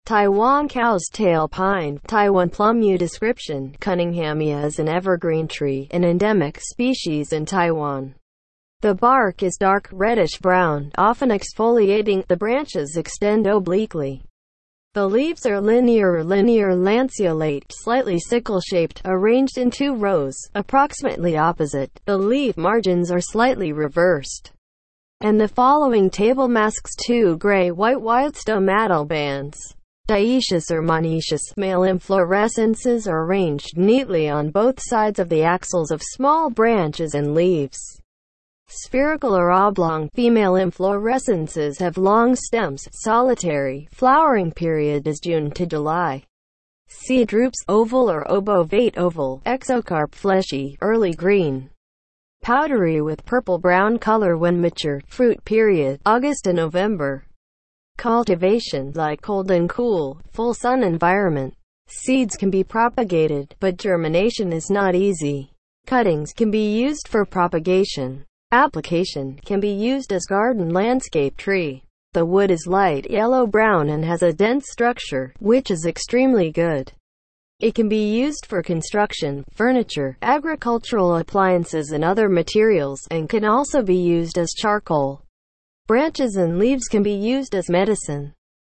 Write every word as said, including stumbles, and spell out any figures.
Taiwan cow's tail pine, Taiwan plum yew description, Cunninghamia is an evergreen tree, an endemic species in Taiwan. The bark is dark, reddish-brown, often exfoliating, the branches extend obliquely. The leaves are linear or linear lanceolate, slightly sickle-shaped, arranged in two rows, approximately opposite. The leaf margins are slightly reversed. And the following table masks two gray-white white stomatal bands. Dioecious or monoecious, male inflorescences are arranged neatly on both sides of the axils of small branches and leaves. Spherical or oblong, female inflorescences have long stems, solitary, flowering period is June to July. Seed drupes, oval or obovate oval, exocarp fleshy, early green. Powdery with purple-brown color when mature, fruit period, August to November. Cultivation, like cold and cool, full sun environment. Seeds can be propagated, but germination is not easy. Cuttings can be used for propagation. Application can be used as garden landscape tree. The wood is light yellow-brown and has a dense structure, which is extremely good. It can be used for construction, furniture, agricultural appliances and other materials, and can also be used as charcoal. Branches and leaves can be used as medicine.